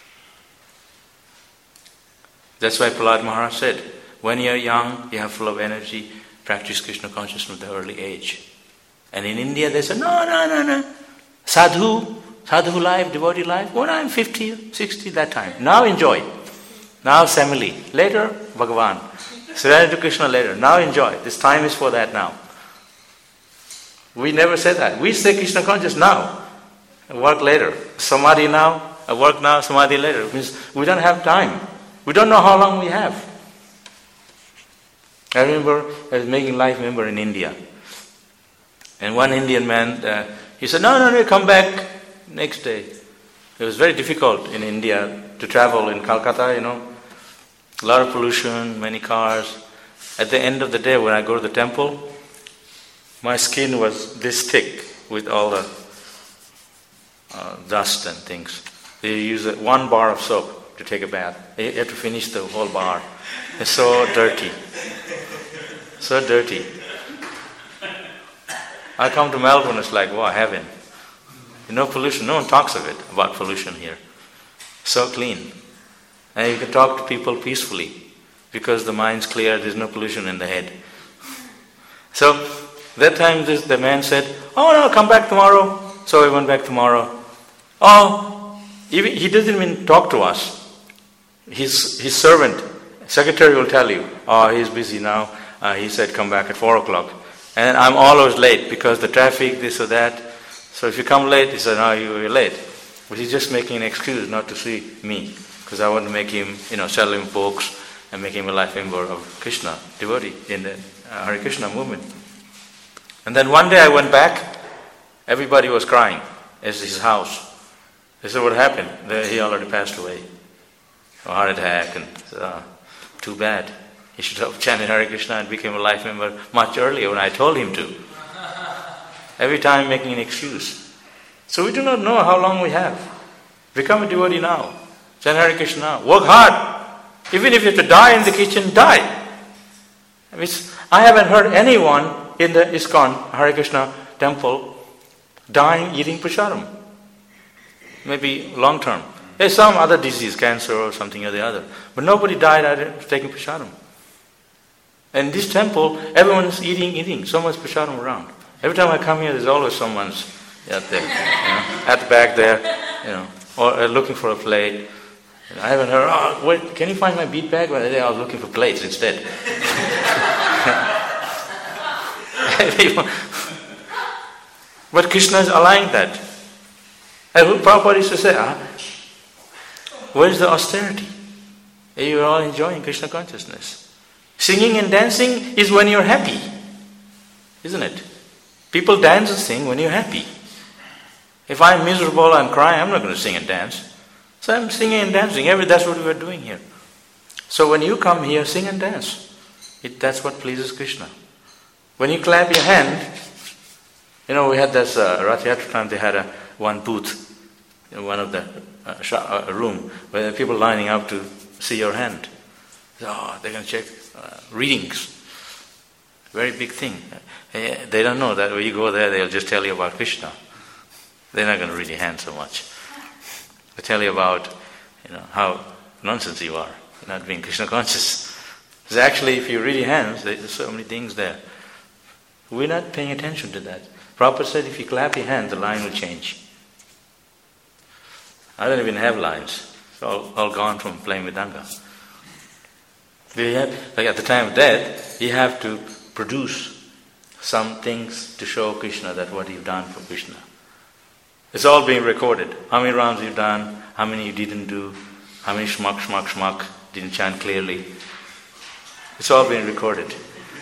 Speaker 1: That's why Prahlad Maharaj said, when you're young, you have full of energy, practice Krishna consciousness at the early age. And in India they say, no, no, no, no. Sadhu, sadhu life, devotee life, when I'm fifty, sixty, that time. Now enjoy. Now Samili. Later, Bhagavan. Surrender to Krishna later. Now enjoy. This time is for that now. We never say that. We say Krishna conscious now. Work later. Samadhi now, work now, Samadhi later. It means we don't have time. We don't know how long we have. I remember I was making life member in India. And one Indian man, uh, he said, no, no, no, come back next day. It was very difficult in India to travel in Calcutta, you know. A lot of pollution, many cars. At the end of the day, when I go to the temple, my skin was this thick with all the uh, dust and things. They use a, one bar of soap to take a bath. You have to finish the whole bar. It's so dirty. So dirty. I come to Melbourne, it's like, wow, heaven. No pollution. No one talks of it, about pollution here. So clean. And you can talk to people peacefully because the mind's clear, there's no pollution in the head. So, that time this, the man said, oh no, come back tomorrow. So we went back tomorrow. Oh, even, he doesn't even talk to us. His, his servant, secretary will tell you, oh, he's busy now. Uh, he said come back at four o'clock. And I'm always late because the traffic, this or that. So if you come late, he said, no, you're late. But he's just making an excuse not to see me. Because I want to make him, you know, sell him books and make him a life member of Krishna, devotee in the uh, Hare Krishna movement. And then one day I went back, everybody was crying at his house. They said, what happened? He already passed away. A heart attack, and said, oh, too bad. He should have chanted Hare Krishna and became a life member much earlier when I told him to. Every time making an excuse. So we do not know how long we have. Become a devotee now. Chant Hare Krishna now. Work hard. Even if you have to die in the kitchen, die. I mean, I haven't heard anyone in the ISKCON Hare Krishna temple dying eating prasadam. Maybe long term. There's some other disease, cancer or something or the other. But nobody died after taking prasadam. In this temple, everyone's eating, eating. So much prasadam around. Every time I come here, there's always someone's out there, you know, at the back there, you know, or uh, looking for a plate. I haven't heard, oh, wait, can you find my bead bag? Well, I was looking for plates instead. But Krishna is allowing that. And Prabhupada used to say, ah, where's the austerity? You are all enjoying Krishna consciousness. Singing and dancing is when you're happy, isn't it? People dance and sing when you're happy. If I'm miserable and crying, I'm not going to sing and dance. So I'm singing and dancing. Every, that's what we are doing here. So when you come here, sing and dance. It, that's what pleases Krishna. When you clap your hand, you know, we had this uh, Rath Yatra time, they had a, one booth in one of the uh, sh- uh, room where there are people lining up to see your hand. Oh, they're going to check uh, readings. Very big thing. Uh, they don't know that when you go there, they'll just tell you about Krishna. They're not going to read your hand so much. They tell you about, you know, how nonsense you are, not being Krishna conscious. Because actually, if you read your hands, there's so many things there. We're not paying attention to that. Prabhupada said if you clap your hand, the line will change. I don't even have lines. It's all, all gone from playing Mridanga. We have, like at the time of death, you have to produce some things to show Krishna that what you've done for Krishna. It's all being recorded. How many rounds you've done, how many you didn't do, how many shmuck, shmuck, shmuck, didn't chant clearly. It's all being recorded.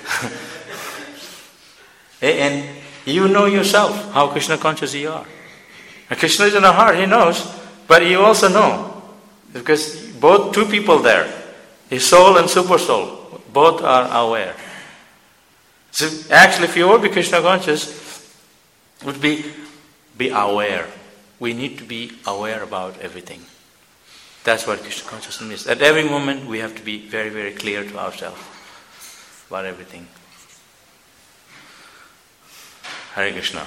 Speaker 1: And you know yourself how Krishna conscious you are. And Krishna is in our heart, He knows, but you also know. Because both two people there, His soul and super soul, both are aware. So actually, if you would be Krishna conscious, it would be be aware. We need to be aware about everything. That's what Krishna consciousness means. At every moment, we have to be very, very clear to ourselves about everything. Hare Krishna.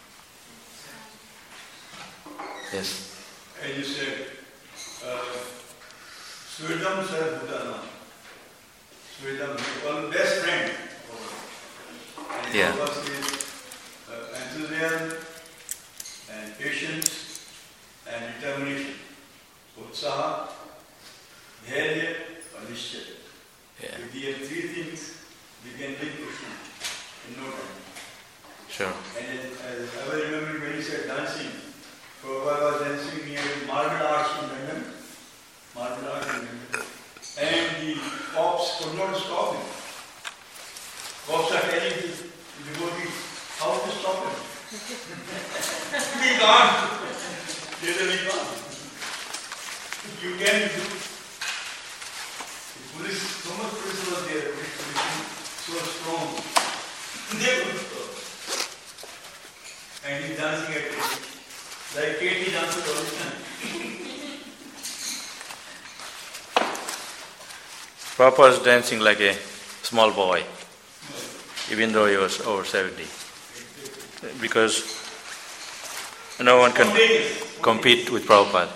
Speaker 1: Yes.
Speaker 2: As you said, uh, Sridham Sarvadana. Sridham, one best friend. And
Speaker 1: yeah.
Speaker 2: With, uh, enthusiasm and patience and determination. Utsaha, Dhairya, and Nishchay.
Speaker 1: Yeah.
Speaker 2: With these three things, we can live Krishna in no time.
Speaker 1: Sure.
Speaker 2: And as I remember when he said dancing, Prabhupada was dancing near Marble Arts in London. Marble Arts in London. And the cops could not stop him. Cops are telling the devotees how to stop him. We can't. They said we can't. You can do. The police this, so much pressure was there, so strong. They could stop. And he's dancing at it. Like Katie dances all the time.
Speaker 1: Prabhupada was dancing like a small boy, even though he was over seventy. Because no one can compete with Prabhupada.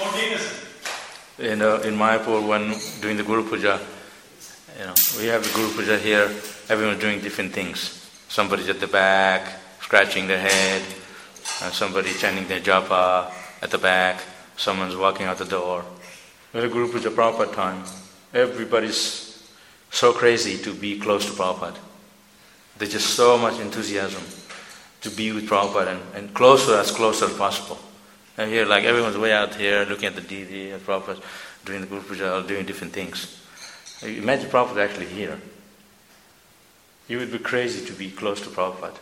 Speaker 1: You know, in Mayapur, when doing the Guru Puja, you know, we have the Guru Puja here, everyone's doing different things. Somebody's at the back, scratching their head, uh, somebody chanting their japa at the back, someone's walking out the door. When the Guru Puja Prabhupada time, everybody's so crazy to be close to Prabhupada. There's just so much enthusiasm to be with Prabhupada and, and closer, as close as possible. And here, like everyone's way out here looking at the D V D, at Prabhupada doing the Guru Puja, or doing different things. Imagine Prabhupada actually here. You would be crazy to be close to Prabhupada.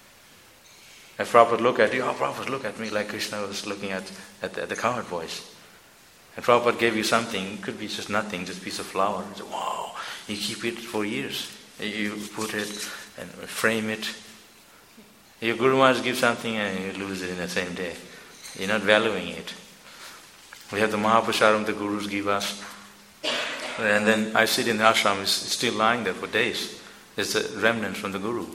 Speaker 1: If Prabhupada look at you, oh Prabhupada, look at me, like Krishna was looking at, at, the, at the cowherd boys. And Prabhupada gave you something, it could be just nothing, just a piece of flower. You say, wow, you keep it for years. You put it and frame it. Your Guru Maharaj gives something and you lose it in the same day. You're not valuing it. We have the Mahaprasharam the Gurus give us. And then I sit in the ashram, it's still lying there for days. It's a remnant from the Guru.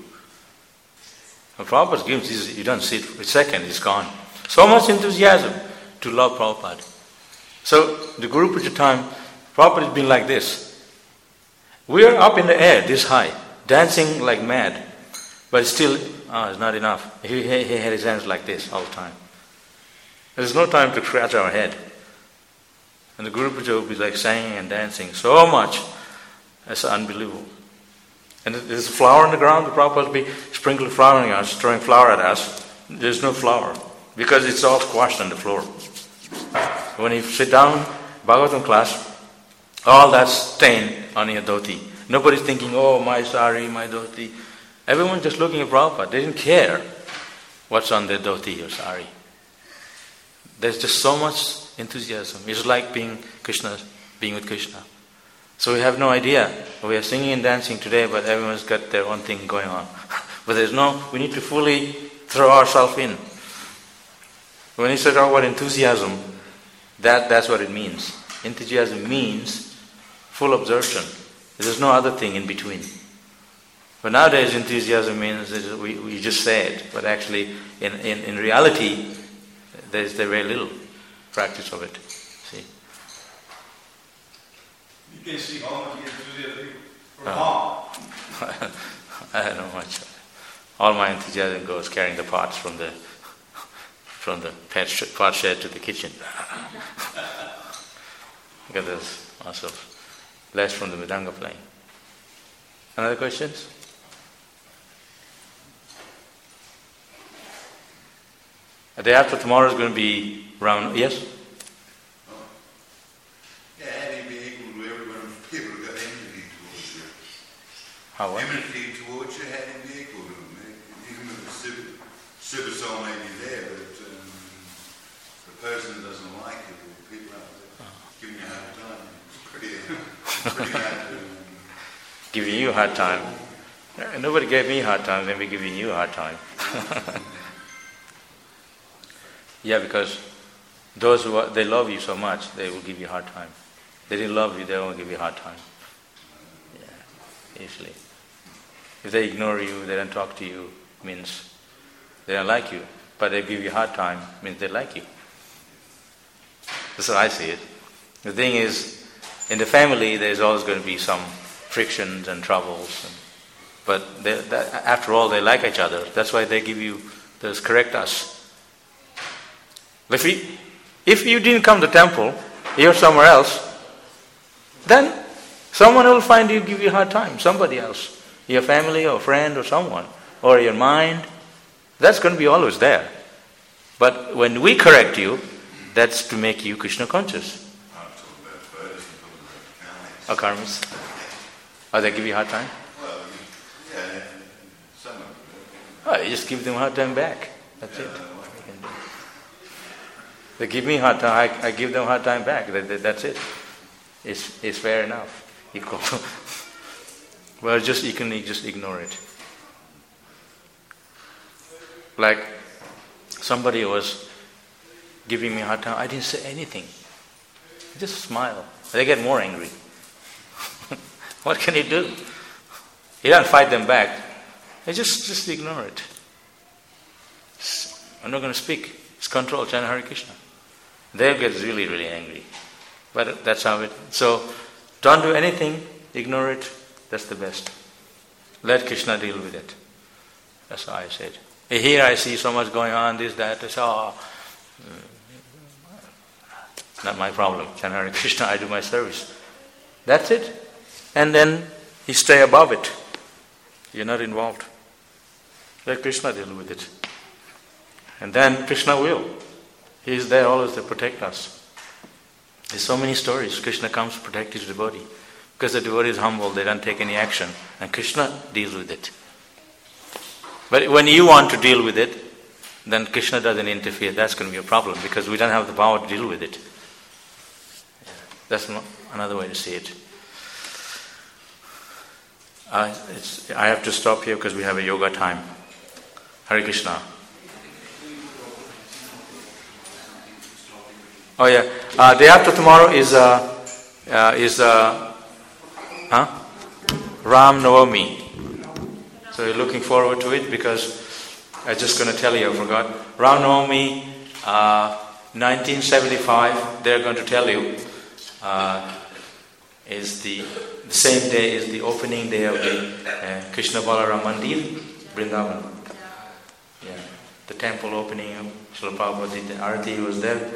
Speaker 1: When Prabhupada gives, you don't see it, a second, it's gone. So much enthusiasm to love Prabhupada. So, the Guru Puja time, Prabhupada has been like this. We are up in the air, this high, dancing like mad. But still, ah, it's not enough. He, he, he had his hands like this all the time. There's no time to scratch our head. And the Guru Puja will be like singing and dancing so much. It's unbelievable. And there's a flower on the ground, the Prabhupada will be sprinkling flower on us, throwing flour at us. There's no flower because it's all squashed on the floor. When you sit down, Bhagavatam class, all that stain on your dhoti. Nobody's thinking, oh, my sari, my dhoti. Everyone's just looking at Prabhupada. They didn't care what's on their dhoti or sari. There's just so much enthusiasm. It's like being Krishna, being with Krishna. So we have no idea. We are singing and dancing today, but everyone's got their own thing going on. But there's no, we need to fully throw ourselves in. When you say talk about enthusiasm, that, that's what it means. Enthusiasm means full absorption. There's no other thing in between. But nowadays enthusiasm means that we, we just say it, but actually in, in, in reality there's, there's very little practice of it. See?
Speaker 2: You can see how much enthusiasm for
Speaker 1: uh, I don't know much. All my enthusiasm goes carrying the pots from the from the pot shed to the kitchen. Because there's also less from the Mridanga playing. Another questions? The day after tomorrow is going to be round. Yes?
Speaker 3: Yeah, how do you be equal to everyone? People have got enmity towards you.
Speaker 1: How what?
Speaker 3: Enmity towards you, how do you be equal to them? Even if the super, super soul may be there, but um, the person who doesn't like it, or people out there giving you a hard time, it's pretty, pretty hard to... Um,
Speaker 1: giving you a hard time. Nobody gave me a hard time, then we're giving you a hard time. Yeah, because those who are, they love you so much, they will give you a hard time. They didn't love you, they won't give you a hard time. Yeah, usually. If they ignore you, they don't talk to you, means they don't like you. But they give you a hard time, means they like you. That's how I see it. The thing is, in the family, there's always going to be some frictions and troubles. And, but they, that, after all, they like each other. That's why they give you, they correct us. If you, if you didn't come to the temple, you're somewhere else, then someone will find you, give you a hard time, somebody else. Your family or friend or someone, or your mind, that's going to be always there. But when we correct you, that's to make you Krishna conscious.
Speaker 3: I'm talking about Buddhists,
Speaker 1: Or
Speaker 3: I'm talking about
Speaker 1: karmas. Or they give you a hard time?
Speaker 3: Well, yeah, some of them.
Speaker 1: Oh, you just give them a hard time back. That's it. They give me a hard time, I, I give them a hard time back. That, that, that's it. It's, it's fair enough. equal. Well, just you can just ignore it. Like somebody was giving me a hard time. I didn't say anything. I just smile. They get more angry. What can you do? You don't fight them back. You just just ignore it. I'm not going to speak. It's control. Chant Hare Krishna. They'll get really, really angry. But that's how it. So don't do anything. Ignore it. That's the best. Let Krishna deal with it. That's how I said. Here I see so much going on, this, that, this, oh, not my problem. Chant Hare Krishna, I do my service. That's it. And then you stay above it. You're not involved. Let Krishna deal with it. And then Krishna will. He is there always to protect us. There's so many stories. Krishna comes to protect his devotee. Because the devotee is humble, they don't take any action. And Krishna deals with it. But when you want to deal with it, then Krishna doesn't interfere. That's going to be a problem because we don't have the power to deal with it. That's not another way to see it. Uh, it's, I have to stop here because we have a yoga time. Hare Krishna. Oh yeah. Uh, day after tomorrow is uh, uh, is uh, huh? Ram Navami. So you're looking forward to it because I was just going to tell you, I forgot. Ram Navami, uh, nineteen seventy-five, they're going to tell you, uh, is the, the same day is the opening day of the uh, Krishna Balaram Mandir, Vrindavan. Yeah, the temple opening of Srila Prabhupada, the Arati was there.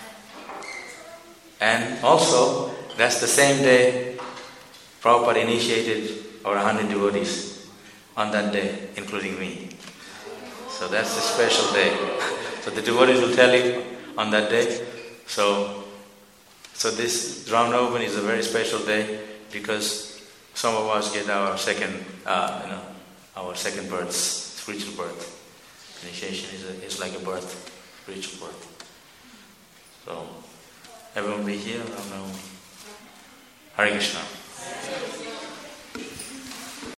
Speaker 1: And also, that's the same day Prabhupada initiated our one hundred devotees. On that day, including me. So that's a special day. So the devotees will tell you on that day. So, so this Ram Navami is a very special day because some of us get our second, uh, you know, our second birth, spiritual birth. Initiation is a, is like a birth, spiritual birth. So everyone be here. Ram Navami. Hare Krishna.